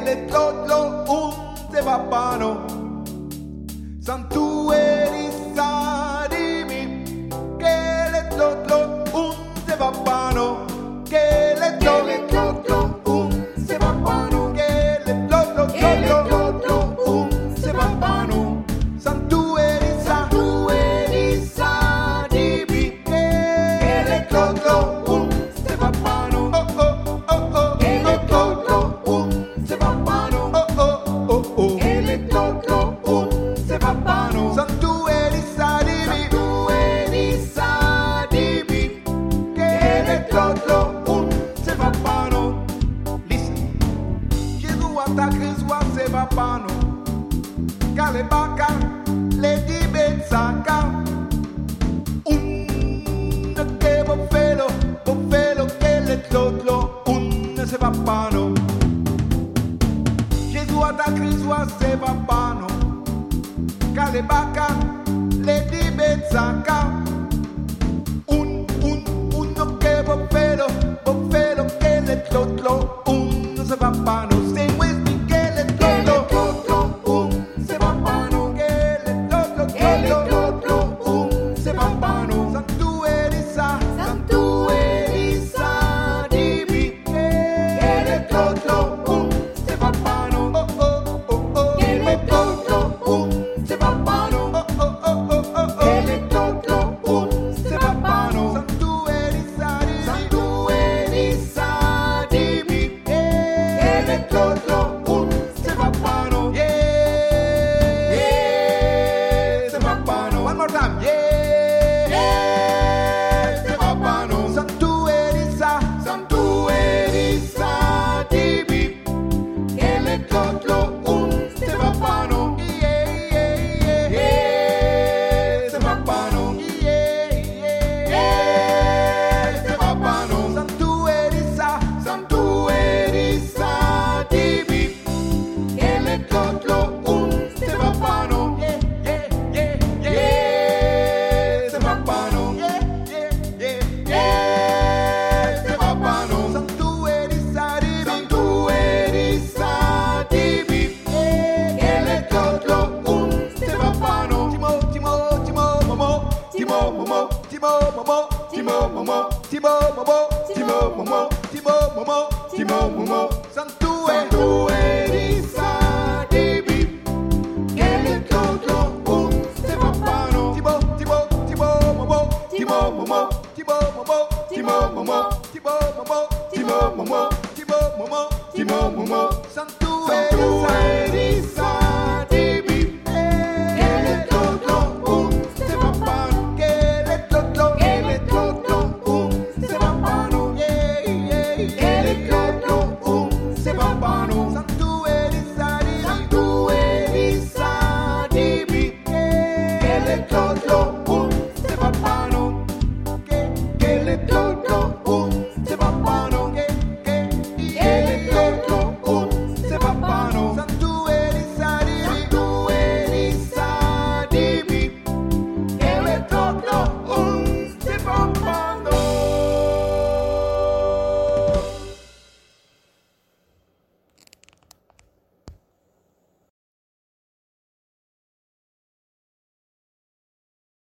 le trotlo un se papano Santu erisa dimmi che le trotlo un se papano che le trotlo un se papano che le trotlo un se papano Santu erisa dimmi che le trotlo un se papano che le trotlo un se papano che le trotlo un se papano Santu erisa dimmi che le trotlo un se papano Listen Gesù attacca se papano Cale bacca le di bezzaca un che buffelo che le trotlo un se papano Gesù attacca se papano Cale bacca le di bezzaca un che buffelo che le trotlo un se papano Sing with me che le trotlo un se papano che le trotlo un se papano Santu erisa dimmi che le trotlo un se papano che le trotlo un se papano che le trotlo un se papano Santu erisa dimmi che le trotlo un se papano se papano one more time se papano Santu erisa dimmi che le trotlo un se papano se papano se papano Santu erisa dimmi che le trotlo un se papano se papano se papano Santu erisa dimmi che le trotlo un se papano Timo momo